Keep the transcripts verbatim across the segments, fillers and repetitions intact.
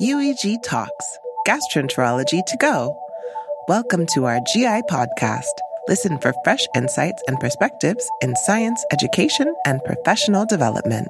U E G Talks, Gastroenterology to Go. Welcome to our G I podcast. Listen for fresh insights and perspectives in science, education, and professional development.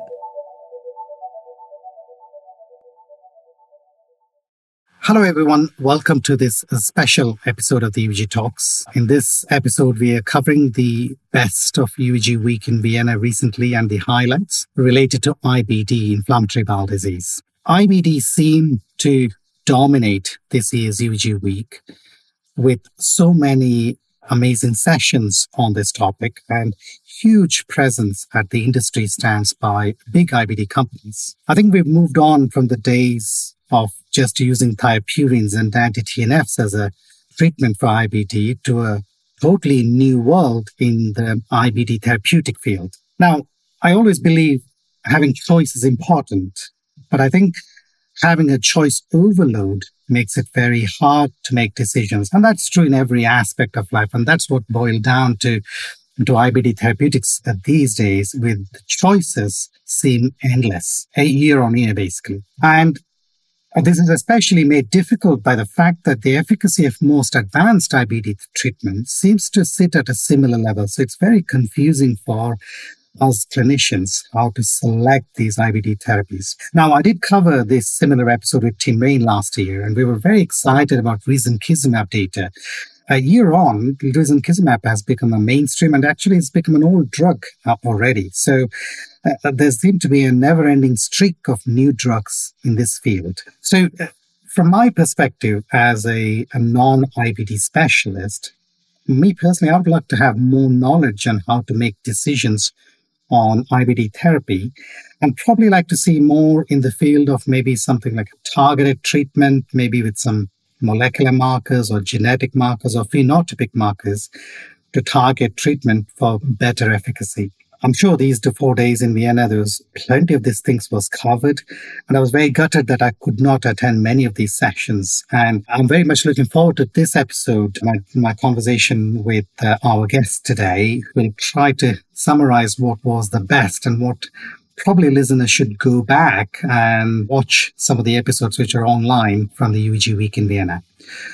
Hello, everyone. Welcome to this special episode of the U E G Talks. In this episode, we are covering the best of U E G Week in Vienna recently and the highlights related to I B D, inflammatory bowel disease. I B D seemed to dominate this year's U E G Week with so many amazing sessions on this topic and huge presence at the industry stands by big I B D companies. I think we've moved on from the days of just using thiopurines and anti-T N Fs as a treatment for I B D to a totally new world in the I B D therapeutic field. Now, I always believe having choice is important, but I think having a choice overload makes it very hard to make decisions. And that's true in every aspect of life. And that's what boiled down to, to I B D therapeutics these days, with the choices seem endless, a year on year, basically. And this is especially made difficult by the fact that the efficacy of most advanced I B D treatments seems to sit at a similar level. So it's very confusing for us clinicians how to select these I B D therapies. Now, I did cover this similar episode with Tim Rain last year, and we were very excited about risankizumab data. A year on, risankizumab has become a mainstream and actually it's become an old drug uh, already. So uh, there seemed to be a never-ending streak of new drugs in this field. So uh, from my perspective as a, a non-I B D specialist, me personally, I would like to have more knowledge on how to make decisions on I B D therapy, and probably like to see more in the field of maybe something like a targeted treatment, maybe with some molecular markers or genetic markers or phenotypic markers to target treatment for better efficacy. I'm sure these four days in Vienna, there was plenty of these things was covered. And I was very gutted that I could not attend many of these sessions. And I'm very much looking forward to this episode. My, my conversation with uh, our guest today will try to summarize what was the best and what probably listeners should go back and watch some of the episodes which are online from the U E G Week in Vienna.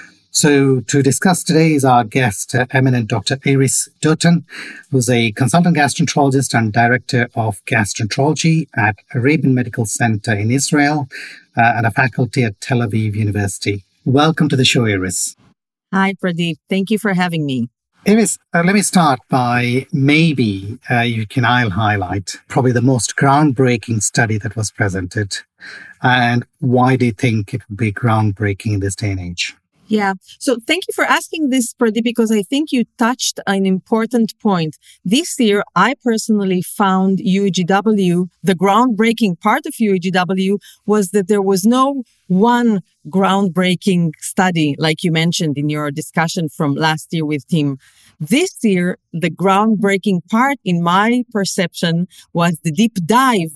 So to discuss today is our guest, uh, eminent Doctor Iris Dotun, who's a consultant gastroenterologist and director of gastroenterology at Rabin Medical Center in Israel uh, and a faculty at Tel Aviv University. Welcome to the show, Iris. Hi, Pradeep. Thank you for having me. Iris, uh, let me start by maybe uh, you can I'll highlight probably the most groundbreaking study that was presented. And why do you think it would be groundbreaking in this day and age? Yeah. So thank you for asking this, Pradeep, because I think you touched an important point. This year, I personally found U E G W, the groundbreaking part of U E G W was that there was no one groundbreaking study, like you mentioned in your discussion from last year with Tim. This year, the groundbreaking part, in my perception, was the deep dive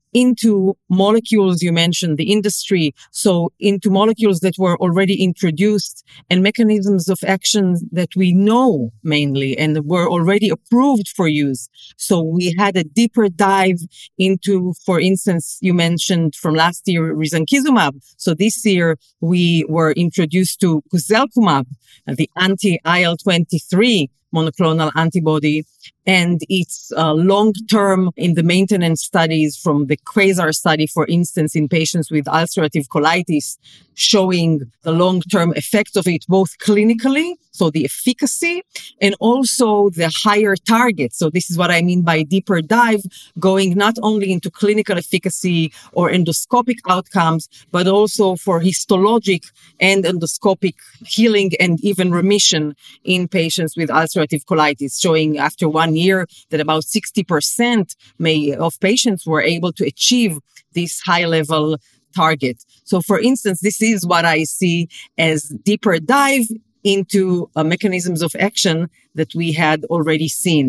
into molecules you mentioned, the industry, so into molecules that were already introduced and mechanisms of action that we know mainly and were already approved for use. So we had a deeper dive into, for instance, you mentioned from last year, risankizumab. So this year we were introduced to guselkumab, the anti-I L twenty-three monoclonal antibody, and it's uh, long-term in the maintenance studies from the QUASAR study, for instance, in patients with ulcerative colitis, showing the long-term effects of it, both clinically, so the efficacy, and also the higher target. So this is what I mean by deeper dive, going not only into clinical efficacy or endoscopic outcomes, but also for histologic and endoscopic healing and even remission in patients with ulcerative colitis, showing after one year that about sixty percent may, of patients were able to achieve this high-level target. So, for instance, this is what I see as deeper dive into uh, mechanisms of action that we had already seen.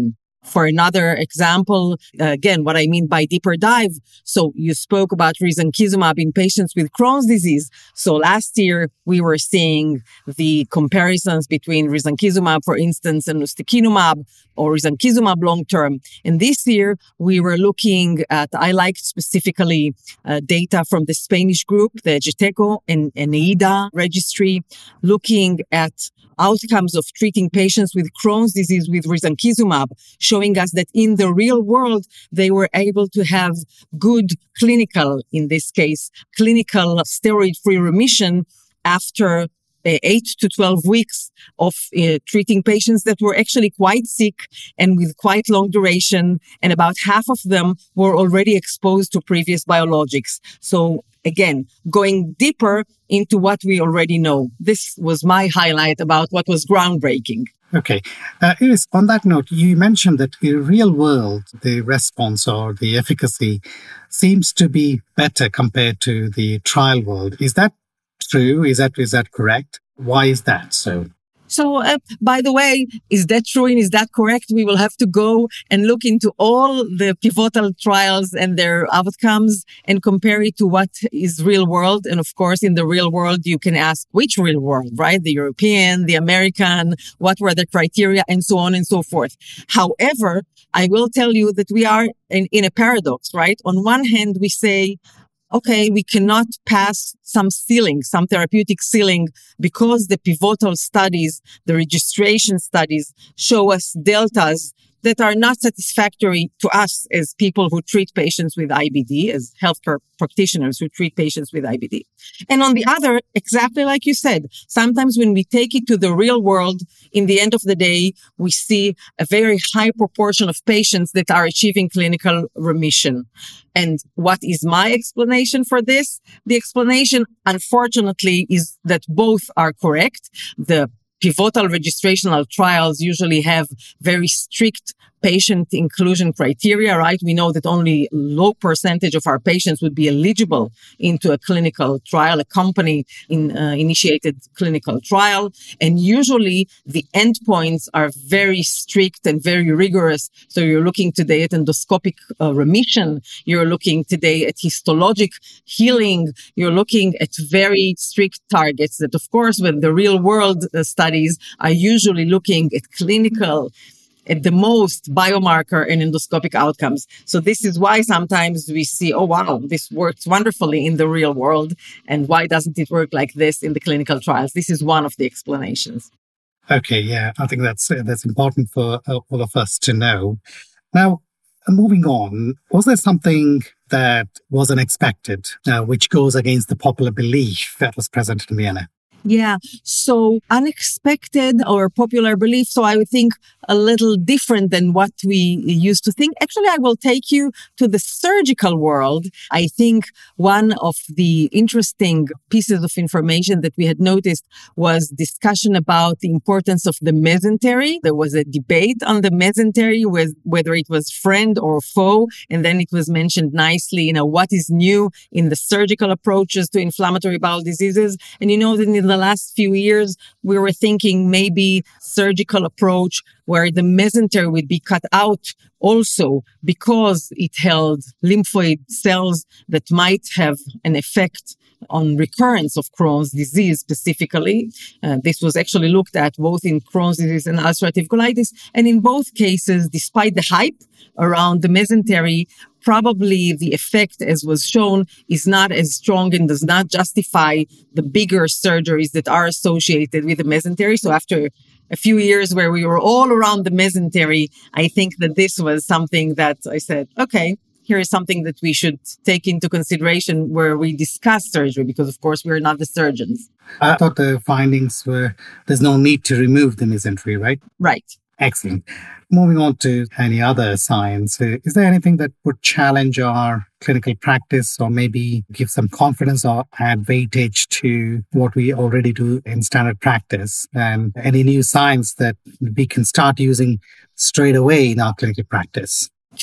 For another example, uh, again, what I mean by deeper dive. So you spoke about risankizumab in patients with Crohn's disease. So last year, we were seeing the comparisons between risankizumab, for instance, and ustekinumab or risankizumab long-term. And this year, we were looking at, I liked specifically uh, data from the Spanish group, the GETECO and, and EIDA registry, looking at outcomes of treating patients with Crohn's disease with risankizumab, showing us that in the real world, they were able to have good clinical, in this case, clinical steroid-free remission after uh, eight to twelve weeks of uh, treating patients that were actually quite sick and with quite long duration. And about half of them were already exposed to previous biologics. So again, going deeper into what we already know. This was my highlight about what was groundbreaking. Okay. Uh, Iris, on that note, you mentioned that in real world, the response or the efficacy seems to be better compared to the trial world. Is that true? Is that is that correct? Why is that so? So, uh, by the way, is that true and is that correct? We will have to go and look into all the pivotal trials and their outcomes and compare it to what is real world. And of course, in the real world, you can ask which real world, right? The European, the American, what were the criteria, and so on and so forth. However, I will tell you that we are in, in a paradox, right? On one hand, we say, okay, we cannot pass some ceiling, some therapeutic ceiling, because the pivotal studies, the registration studies show us deltas that are not satisfactory to us as people who treat patients with I B D, as healthcare practitioners who treat patients with I B D. And on the other, exactly like you said, sometimes when we take it to the real world, in the end of the day, we see a very high proportion of patients that are achieving clinical remission. And what is my explanation for this? The explanation, unfortunately, is that both are correct. The pivotal registrational trials usually have very strict patient inclusion criteria, right? We know that only a low percentage of our patients would be eligible into a clinical trial, a company in, uh, initiated clinical trial. And usually the endpoints are very strict and very rigorous. So you're looking today at endoscopic uh, remission. You're looking today at histologic healing. You're looking at very strict targets that, of course, when the real world uh, studies are usually looking at clinical at the most biomarker and endoscopic outcomes. So this is why sometimes we see, oh, wow, this works wonderfully in the real world. And why doesn't it work like this in the clinical trials? This is one of the explanations. Okay, yeah, I think that's uh, that's important for uh, all of us to know. Now, moving on, was there something that was unexpected, uh, which goes against the popular belief that was present in Vienna? Yeah. So unexpected or popular belief. So I would think a little different than what we used to think. Actually, I will take you to the surgical world. I think one of the interesting pieces of information that we had noticed was discussion about the importance of the mesentery. There was a debate on the mesentery, with whether it was friend or foe. And then it was mentioned nicely, you know, what is new in the surgical approaches to inflammatory bowel diseases. And you know that in the last few years, we were thinking maybe surgical approach where the mesentery would be cut out also because it held lymphoid cells that might have an effect on recurrence of Crohn's disease specifically. Uh, this was actually looked at both in Crohn's disease and ulcerative colitis. And in both cases, despite the hype around the mesentery, probably the effect, as was shown, is not as strong and does not justify the bigger surgeries that are associated with the mesentery. So after a few years where we were all around the mesentery, I think that this was something that I said, okay, here is something that we should take into consideration where we discuss surgery, because of course we're not the surgeons. I thought the findings were there's no need to remove the mesentery, right? Right. Excellent. Moving on to any other science, uh, is there anything that would challenge our clinical practice or maybe give some confidence or add weightage to what we already do in standard practice? And any new science that we can start using straight away in our clinical practice? Two.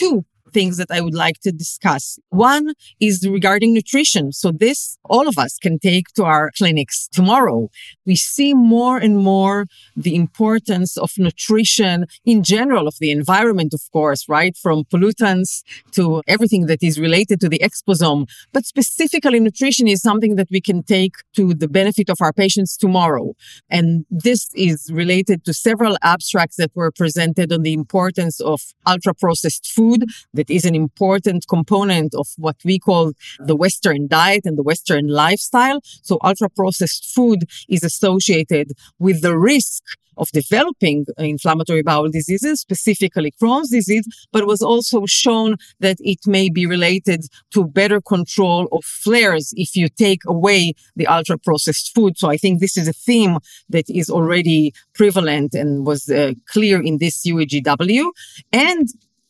things that I would like to discuss. One is regarding nutrition. So this, all of us can take to our clinics tomorrow. We see more and more the importance of nutrition in general, of the environment, of course, right? From pollutants to everything that is related to the exposome. But specifically, nutrition is something that we can take to the benefit of our patients tomorrow. And this is related to several abstracts that were presented on the importance of ultra-processed food. That is an important component of what we call the Western diet and the Western lifestyle. So ultra-processed food is associated with the risk of developing inflammatory bowel diseases, specifically Crohn's disease, but was also shown that it may be related to better control of flares if you take away the ultra-processed food. So I think this is a theme that is already prevalent and was uh, clear in this U E G W. And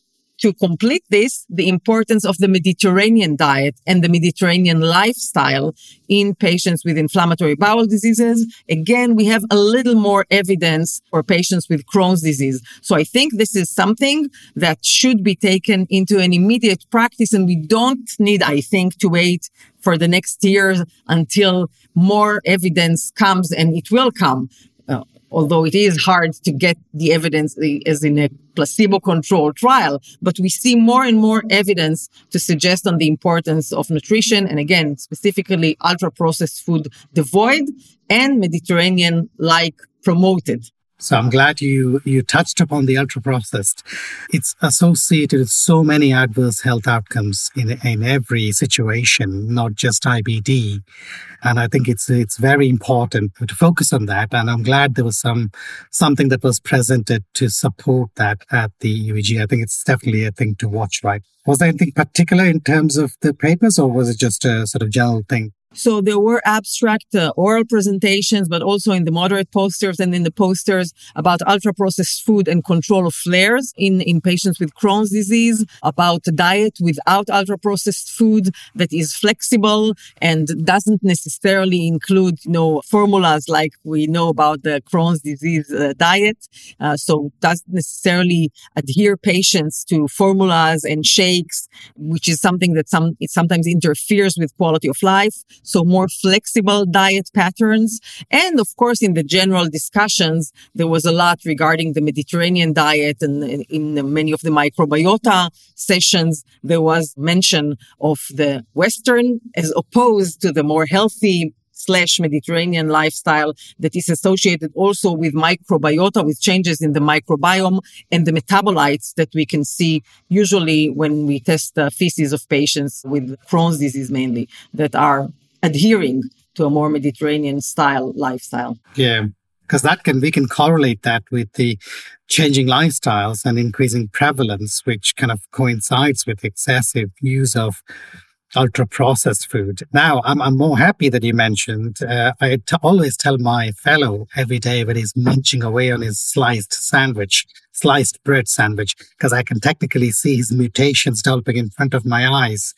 to complete this, the importance of the Mediterranean diet and the Mediterranean lifestyle in patients with inflammatory bowel diseases. Again, we have a little more evidence for patients with Crohn's disease. So I think this is something that should be taken into an immediate practice, and we don't need, I think, to wait for the next year until more evidence comes, and it will come. Uh, although it is hard to get the evidence as in a placebo-controlled trial, but we see more and more evidence to suggest on the importance of nutrition, and again, specifically ultra-processed food devoid and Mediterranean-like promoted. So I'm glad you you touched upon the ultra-processed. It's associated with so many adverse health outcomes in in every situation, not just I B D. And I think it's it's very important to focus on that. And I'm glad there was some something that was presented to support that at the U E G. I think it's definitely a thing to watch, right? Was there anything particular in terms of the papers, or was it just a sort of general thing? So there were abstract uh, oral presentations, but also in the moderate posters and in the posters about ultra-processed food and control of flares in, in patients with Crohn's disease, about a diet without ultra-processed food that is flexible and doesn't necessarily include, you know, formulas like we know about the Crohn's disease uh, diet. Uh, so doesn't necessarily adhere patients to formulas and shakes, which is something that some it sometimes interferes with quality of life. So more flexible diet patterns. And of course, in the general discussions, there was a lot regarding the Mediterranean diet, and in many of the microbiota sessions, there was mention of the Western as opposed to the more healthy slash Mediterranean lifestyle that is associated also with microbiota, with changes in the microbiome and the metabolites that we can see usually when we test the feces of patients with Crohn's disease mainly, that are adhering to a more Mediterranean style lifestyle. Yeah, because that can we can correlate that with the changing lifestyles and increasing prevalence, which kind of coincides with excessive use of ultra-processed food. Now, I'm, I'm more happy that you mentioned, uh, I t- always tell my fellow every day when he's munching away on his sliced sandwich, sliced bread sandwich, because I can technically see his mutations developing in front of my eyes.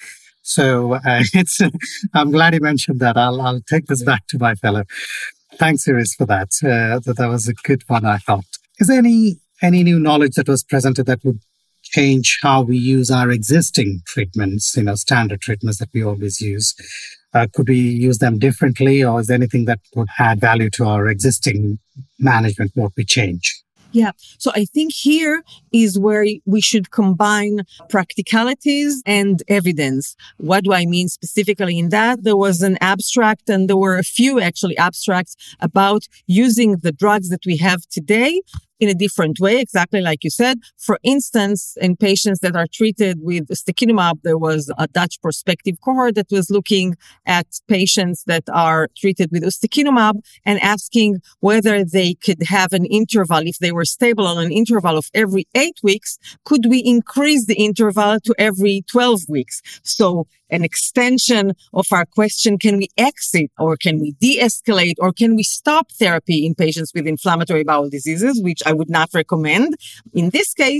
So uh, it's. I'm glad you mentioned that. I'll I'll take this back to my fellow. Thanks, Iris, for that. Uh, that that was a good one, I thought. Is there any any new knowledge that was presented that would change how we use our existing treatments, you know, standard treatments that we always use? Uh, could we use them differently, or is there anything that would add value to our existing management? What we change? Yeah. So I think here is where we should combine practicalities and evidence. What do I mean specifically in that? There was an abstract, and there were a few actually abstracts about using the drugs that we have today in a different way, exactly like you said. For instance, in patients that are treated with ustekinumab, there was a Dutch prospective cohort that was looking at patients that are treated with ustekinumab and asking whether they could have an interval. If they were stable on an interval of every eight weeks, could we increase the interval to every twelve weeks? So an extension of our question, can we exit or can we de-escalate or can we stop therapy in patients with inflammatory bowel diseases, which I would not recommend. In this case,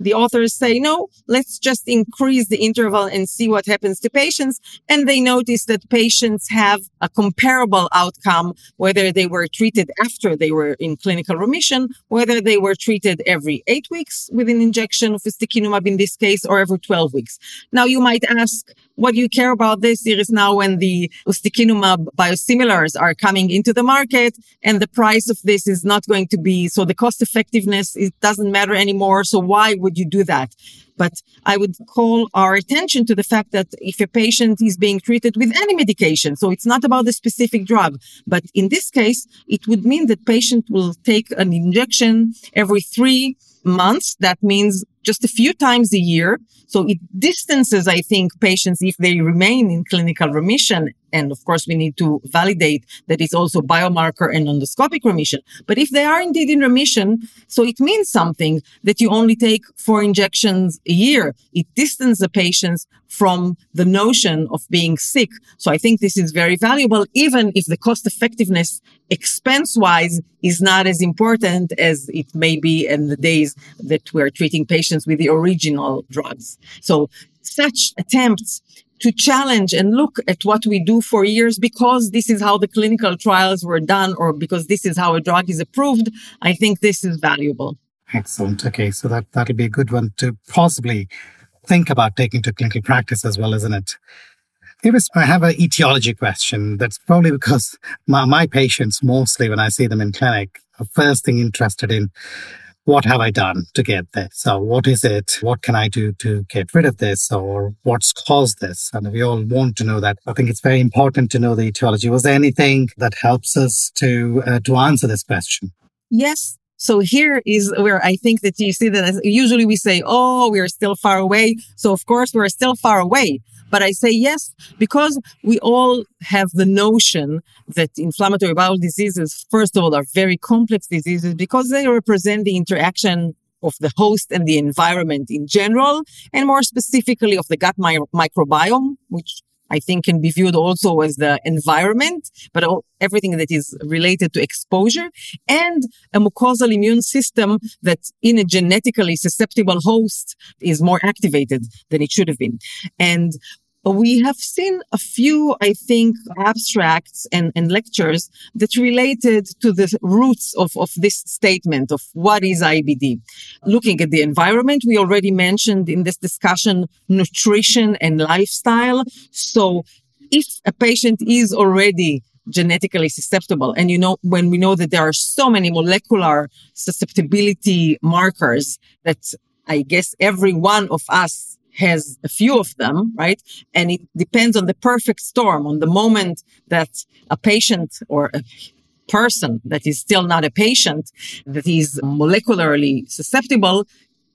the authors say, no, let's just increase the interval and see what happens to patients. And they notice that patients have a comparable outcome, whether they were treated after they were in clinical remission, whether they were treated every eight weeks with an injection of ustekinumab in this case, or every twelve weeks. Now, you might ask, what do you care about this? It is now when the ustekinumab biosimilars are coming into the market, and the price of this is not going to be, so the cost effectiveness, it doesn't matter anymore. So why would you do that? But I would call our attention to the fact that if a patient is being treated with any medication, so it's not about the specific drug, but in this case, it would mean that patient will take an injection every three months. That means just a few times a year. So it distances, I think, patients if they remain in clinical remission. And of course, we need to validate that it's also biomarker and endoscopic remission. But if they are indeed in remission, so it means something that you only take four injections a year. It distances the patients from the notion of being sick. So I think this is very valuable, even if the cost effectiveness expense-wise is not as important as it may be in the days that we're treating patients with the original drugs. So such attempts to challenge and look at what we do for years because this is how the clinical trials were done or because this is how a drug is approved, I think this is valuable. Excellent. Okay, so that, that'll be a good one to possibly think about taking to clinical practice as well, isn't it? Iris, I have an etiology question. That's probably because my, my patients, mostly when I see them in clinic, are first thing interested in what have I done to get this? So what is it? What can I do to get rid of this? Or what's caused this? And we all want to know that. I think it's very important to know the etiology. Was there anything that helps us to uh, to answer this question? Yes. So here is where I think that you see that usually we say, oh, we are still far away. So of course we're still far away. But I say yes, because we all have the notion that inflammatory bowel diseases, first of all, are very complex diseases because they represent the interaction of the host and the environment in general, and more specifically of the gut mi- microbiome, which I think can be viewed also as the environment, but all, everything that is related to exposure, and a mucosal immune system that in a genetically susceptible host is more activated than it should have been. And we have seen a few, I think, abstracts and, and lectures that related to the roots of, of this statement of what is I B D. Looking at the environment, we already mentioned in this discussion nutrition and lifestyle. So if a patient is already genetically susceptible, and you know, when we know that there are so many molecular susceptibility markers that I guess every one of us has a few of them, right? And it depends on the perfect storm, on the moment that a patient or a person that is still not a patient, that is molecularly susceptible,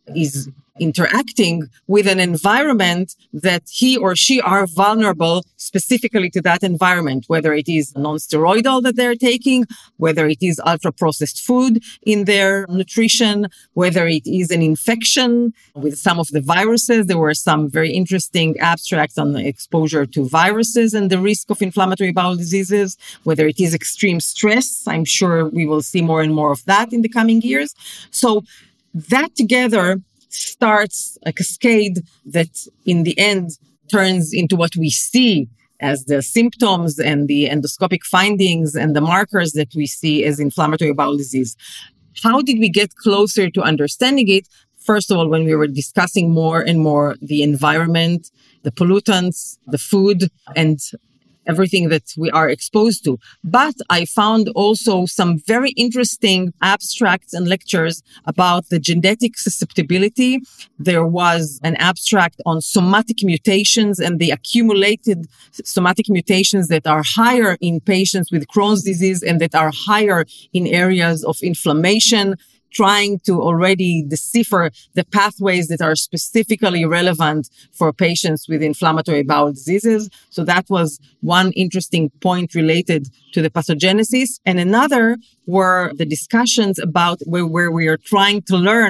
is interacting with an environment that he or she are vulnerable specifically to that environment, whether it is non-steroidal that they're taking, whether it is ultra-processed food in their nutrition, whether it is an infection with some of the viruses. There were some very interesting abstracts on the exposure to viruses and the risk of inflammatory bowel diseases, whether it is extreme stress. I'm sure we will see more and more of that in the coming years. So that together starts a cascade that in the end turns into what we see as the symptoms and the endoscopic findings and the markers that we see as inflammatory bowel disease. How did we get closer to understanding it? First of all, when we were discussing more and more the environment, the pollutants, the food, and everything that we are exposed to. But I found also some very interesting abstracts and lectures about the genetic susceptibility. There was an abstract on somatic mutations and the accumulated somatic mutations that are higher in patients with Crohn's disease and that are higher in areas of inflammation, trying to already decipher the pathways that are specifically relevant for patients with inflammatory bowel diseases. So that was one interesting point related to the pathogenesis. And another were the discussions about where, where we are trying to learn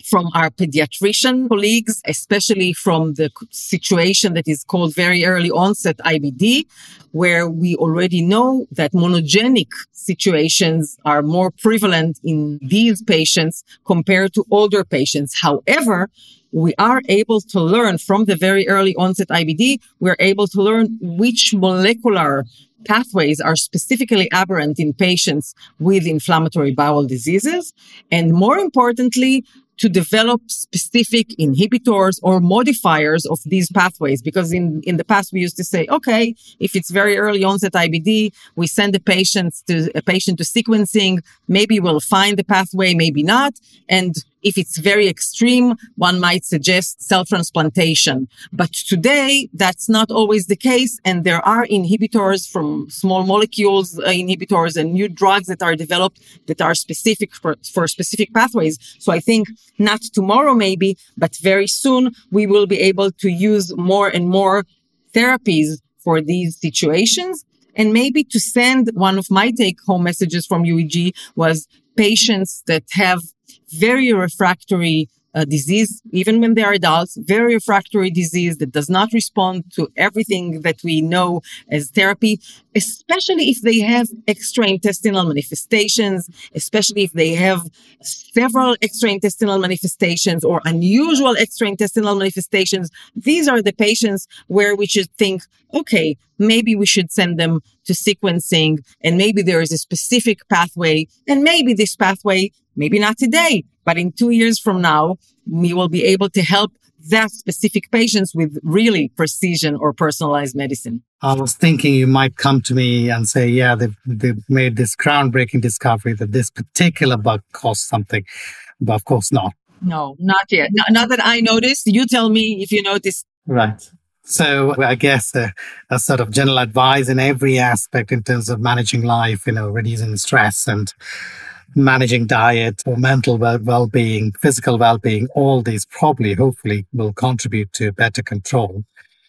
from our pediatrician colleagues, especially from the situation that is called very early onset I B D, where we already know that monogenic situations are more prevalent in these patients compared to older patients. However, we are able to learn from the very early onset I B D, we're able to learn which molecular pathways are specifically aberrant in patients with inflammatory bowel diseases. And more importantly, to develop specific inhibitors or modifiers of these pathways. Because in, in the past, we used to say, okay, if it's very early onset I B D, we send the patients to a patient to sequencing. Maybe we'll find the pathway, maybe not. And if it's very extreme, one might suggest cell transplantation. But today, that's not always the case. And there are inhibitors from small molecules, uh, inhibitors and new drugs that are developed that are specific for, for specific pathways. So I think not tomorrow maybe, but very soon we will be able to use more and more therapies for these situations. And maybe to send one of my take-home messages from U E G was patients that have very refractory uh, disease, even when they are adults, very refractory disease that does not respond to everything that we know as therapy, especially if they have extraintestinal manifestations, especially if they have several extraintestinal manifestations or unusual extraintestinal manifestations. These are the patients where we should think, okay, maybe we should send them to sequencing, and maybe there is a specific pathway, and maybe this pathway, maybe not today, but in two years from now, we will be able to help that specific patients with really precision or personalized medicine. I was thinking you might come to me and say, yeah, they've, they've made this groundbreaking discovery that this particular bug caused something, but of course not. No, not yet. Not, not that I noticed. You tell me if you noticed. Right. So I guess a, a sort of general advice in every aspect in terms of managing life, you know, reducing stress and managing diet or mental well-being, physical well-being, all these probably, hopefully, will contribute to better control.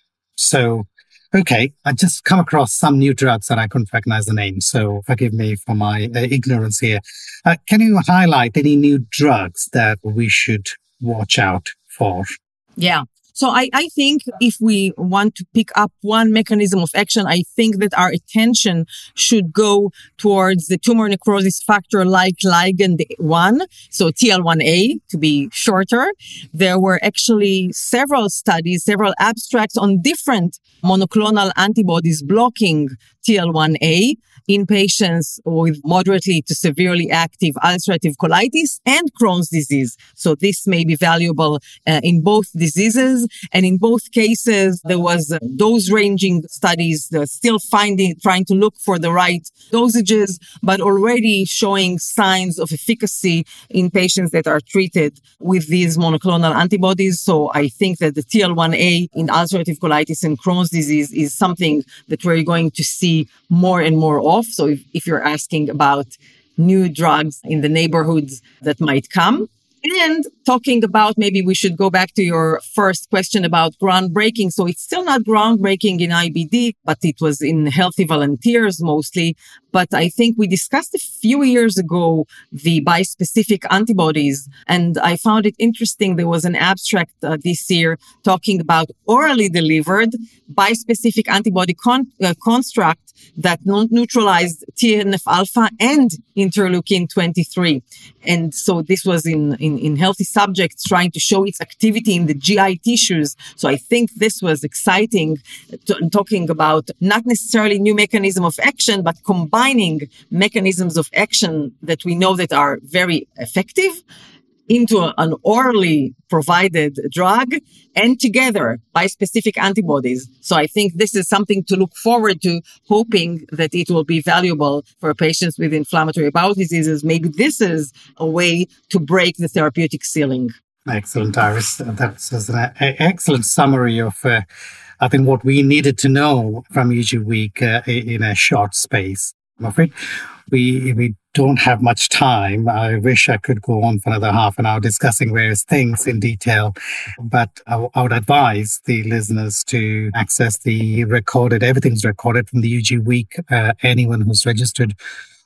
So, okay, I just come across some new drugs that I couldn't recognize the name, so forgive me for my uh, ignorance here. Uh, can you highlight any new drugs that we should watch out for? Yeah. So I, I think if we want to pick up one mechanism of action, I think that our attention should go towards the tumor necrosis factor-like ligand one, so T L one A to be shorter. There were actually several studies, several abstracts on different monoclonal antibodies blocking T L one A in patients with moderately to severely active ulcerative colitis and Crohn's disease. So this may be valuable uh, in both diseases. And in both cases, there was uh, dose-ranging studies, uh, still finding, trying to look for the right dosages, but already showing signs of efficacy in patients that are treated with these monoclonal antibodies. So I think that the T L one A in ulcerative colitis and Crohn's disease is something that we're going to see more and more of. So if, if you're asking about new drugs in the neighborhoods that might come. And talking about, maybe we should go back to your first question about groundbreaking. So it's still not groundbreaking in I B D, but it was in healthy volunteers mostly. But I think we discussed a few years ago the bispecific antibodies, and I found it interesting. There was an abstract uh, this year talking about orally delivered bispecific antibody con- uh, construct that neutralized T N F alpha and interleukin twenty-three. And so this was in, in, in healthy subjects trying to show its activity in the G I tissues. So I think this was exciting, to, talking about not necessarily new mechanism of action, but combining mechanisms of action that we know that are very effective into a, an orally provided drug and together bispecific antibodies. So I think this is something to look forward to, hoping that it will be valuable for patients with inflammatory bowel diseases. Maybe this is a way to break the therapeutic ceiling. Excellent, Iris. That's an excellent summary of, uh, I think, what we needed to know from U G Week uh, in a short space. I'm afraid we we don't have much time. I wish I could go on for another half an hour discussing various things in detail, but I, I would advise the listeners to access the recorded, everything's recorded from the U G Week. Uh, anyone who's registered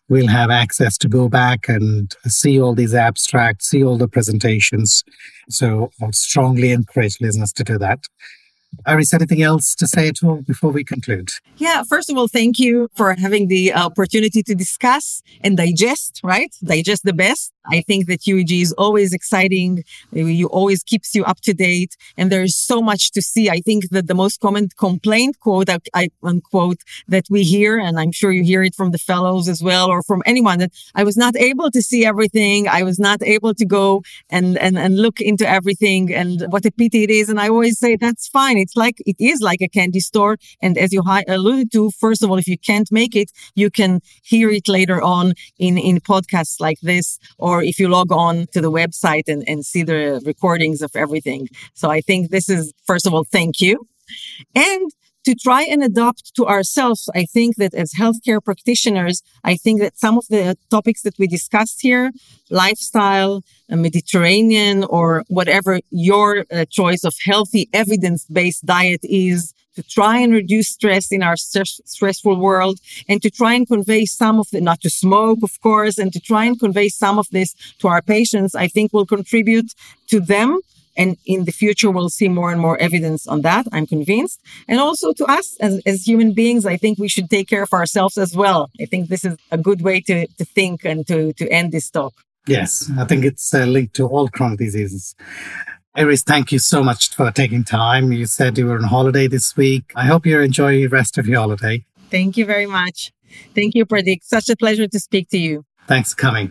we'll have access to go back and see all these abstracts, see all the presentations. So I would strongly encourage listeners to do that. Iris, anything else to say at all before we conclude? Yeah, first of all, thank you for having the opportunity to discuss and digest, right? Digest the best. I think that U E G is always exciting. You always keeps you up to date. And there is so much to see. I think that the most common complaint, quote, I unquote, that we hear, and I'm sure you hear it from the fellows as well, or from anyone, that I was not able to see everything. I was not able to go and, and, and look into everything, and what a pity it is. And I always say, that's fine. It's like, it is like a candy store. And as you alluded to, first of all, if you can't make it, you can hear it later on in, in podcasts like this, or if you log on to the website and, and see the recordings of everything. So I think this is, first of all, thank you. And to try and adopt to ourselves, I think that as healthcare practitioners, I think that some of the topics that we discussed here, lifestyle, Mediterranean, or whatever your uh, choice of healthy evidence-based diet is, to try and reduce stress in our st- stressful world, and to try and convey some of the, not to smoke, of course, and to try and convey some of this to our patients, I think will contribute to them. And in the future, we'll see more and more evidence on that, I'm convinced. And also to us as, as human beings, I think we should take care of ourselves as well. I think this is a good way to, to think and to, to end this talk. Yes, I think it's uh, linked to all chronic diseases. Iris, thank you so much for taking time. You said you were on holiday this week. I hope you're enjoying the rest of your holiday. Thank you very much. Thank you, Pradeep. Such a pleasure to speak to you. Thanks for coming.